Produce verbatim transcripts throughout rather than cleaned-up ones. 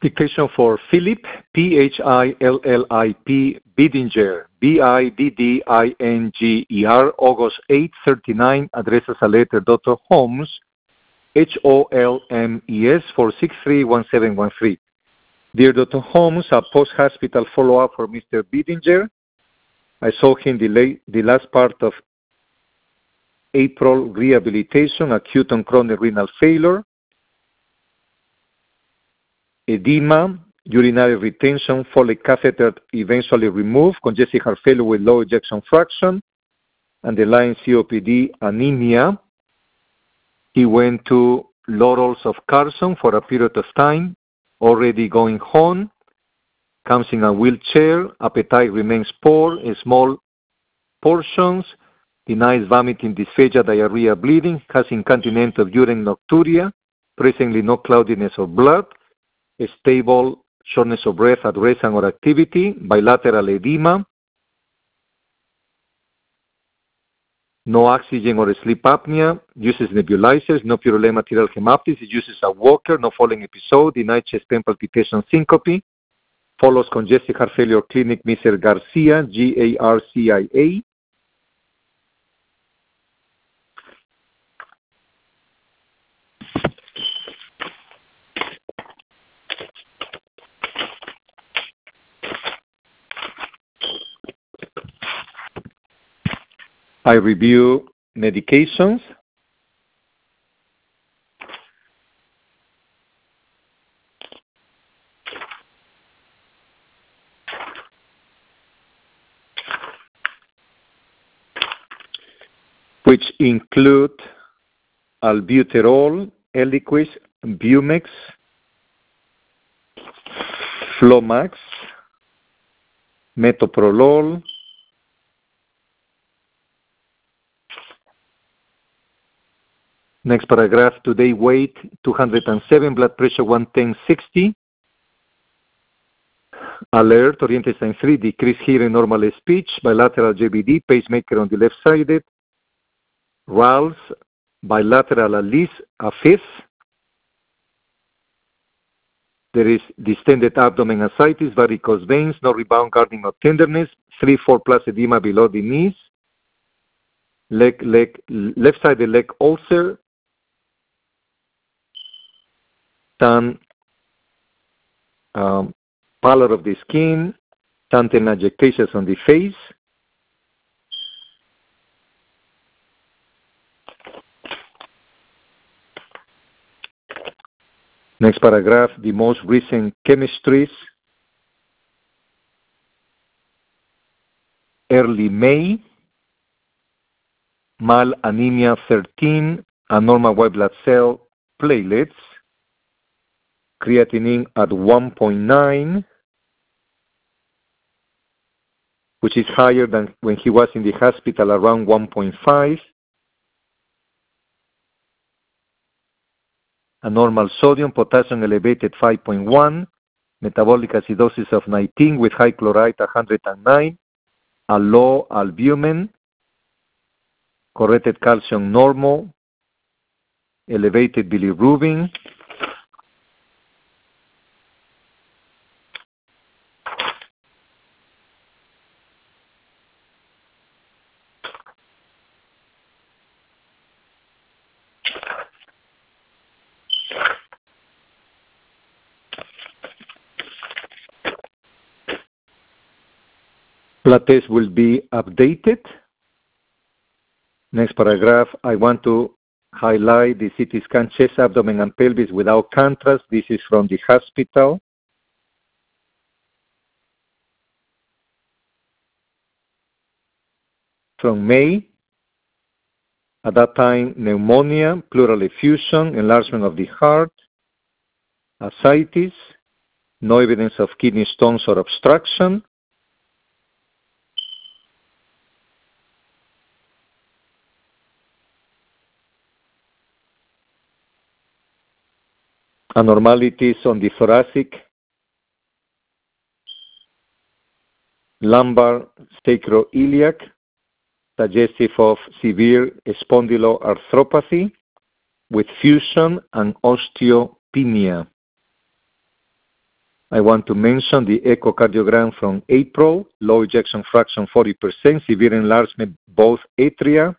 Dictation for Philip, P H I L L I P, Bidinger, B I D D I N G E R, August eighth, thirty-nine, addresses a letter Doctor Holmes, H O L M E S, four six three, one seven one three. Dear Doctor Holmes, a post-hospital follow-up for Mister Bidinger. I saw him the, late, the last part of April rehabilitation, acute and chronic renal failure, edema, urinary retention, Foley catheter eventually removed, congestive heart failure with low ejection fraction, underlying C O P D, anemia. He went to Laurels of Carson for a period of time, already going home, comes in a wheelchair, appetite remains poor, small portions, denies vomiting, dysphagia, diarrhea, bleeding, has incontinence of urine, nocturia, presently no cloudiness of blood, stable shortness of breath at rest and or activity, bilateral edema, no oxygen or sleep apnea, uses nebulizers, no purulent material hemoptysis, uses a walker, no falling episode, denied chest pain, palpitation, syncope, follows congestive heart failure clinic, Mister Garcia, G A R C I A. I review medications. Which include albuterol, Eliquis, Bumex, Flomax, metoprolol, next paragraph, today weight two hundred seven, blood pressure one ten sixty. Alert, oriented sign three, decreased hearing, normal speech, bilateral J B D, pacemaker on the left sided, R A L S, bilateral at least a fifth. There is distended abdomen ascites, varicose veins, no rebound, guarding or tenderness, three four plus edema below the knees, leg, leg, left sided leg ulcer, tan um, pallor of the skin, tan telangiectasias on the face. Next paragraph, the most recent chemistries. Early May, mal anemia thirteen, abnormal white blood cell platelets, creatinine at one point nine, which is higher than when he was in the hospital, around one point five. A normal sodium, potassium elevated five point one, metabolic acidosis of nineteen with high chloride one hundred nine, a low albumin, corrected calcium normal, elevated bilirubin, blood test will be updated. Next paragraph, I want to highlight the C T scan, chest, abdomen, and pelvis without contrast. This is from the hospital. From May, at that time, pneumonia, pleural effusion, enlargement of the heart, ascites, no evidence of kidney stones or obstruction. Abnormalities on the thoracic, lumbar, sacroiliac, suggestive of severe spondyloarthropathy with fusion and osteopenia. I want to mention the echocardiogram from April, low ejection fraction forty percent, severe enlargement both atria,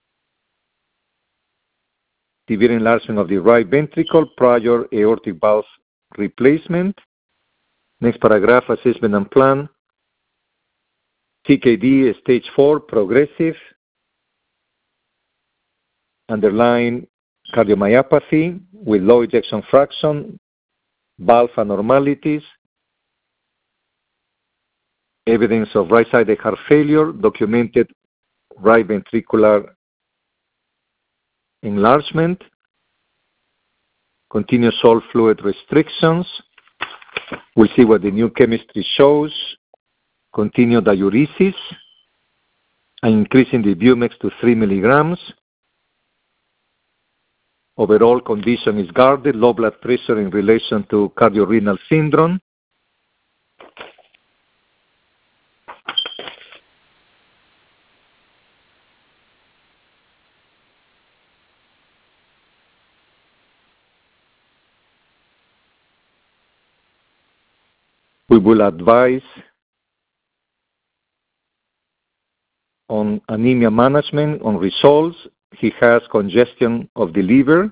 severe enlargement of the right ventricle, prior aortic valve replacement. Next paragraph, assessment and plan. C K D stage four, progressive, underlying cardiomyopathy with low ejection fraction, valve abnormalities, evidence of right-sided heart failure, documented right ventricular enlargement, continuous salt fluid restrictions. We'll see what the new chemistry shows. Continued diuresis, and increasing the Bumex to three milligrams. Overall condition is guarded, low blood pressure in relation to cardiorenal syndrome. We will advise on anemia management, on results. He has congestion of the liver.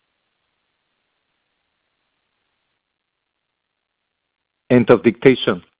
End of dictation.